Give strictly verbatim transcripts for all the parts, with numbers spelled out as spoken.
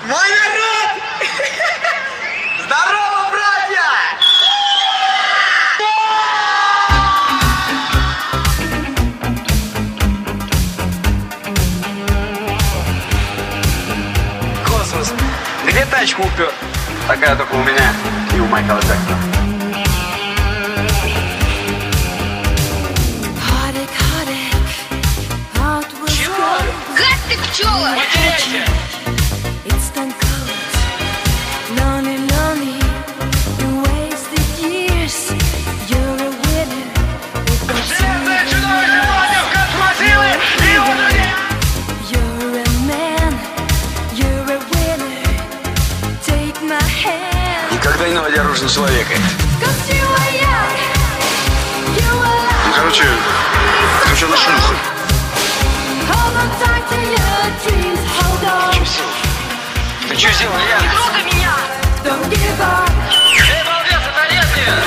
Мой народ! Здорово, братья! Космос, где тачку упер? Такая только у меня и у Майкла Джексона. Чего? Гад ты, пчела! Потеряйте! Железное чудовище против космосилы и ударения! Никогда не наводя оружие на человека. Ну, короче, ты что на шлюху? Ты что сделал, Ян? Не трогай меня! Эй, балбес, оторез ее!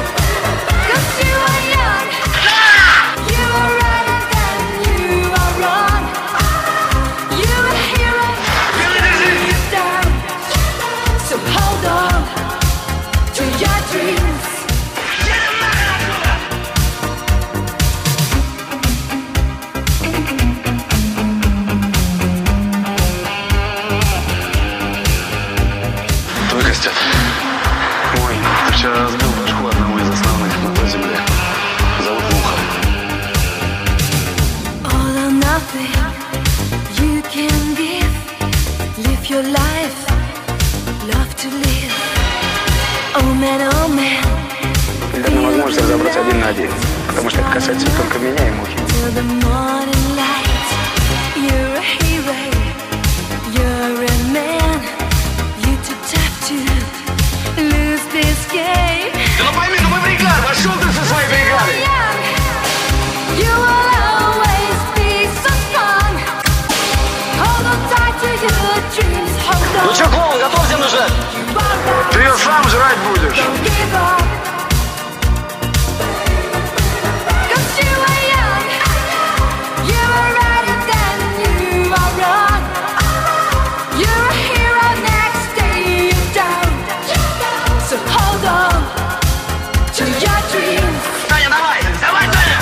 Твой костяк. Ой, ты вчера разбил башку одному из основных на той земле. Зовут Муха. Это невозможно разобрать один на один, потому что это касается только меня и Мухи. Да ну пойми, ну мы бригада, пошел ты со своей бригадой! Ну что, клоун, готов землю жрать? Ты ее сам жрать будешь. Таня, давай! Давай, Таня!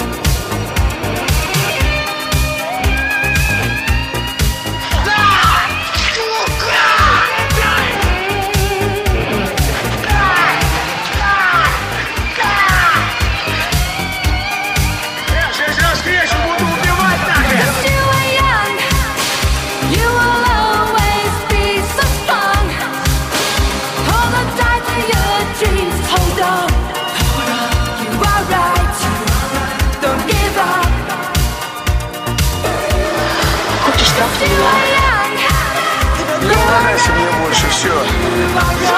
Шесть раз крещу, буду убивать нахрен! Хочешь штраф? Не угадайся мне больше, все.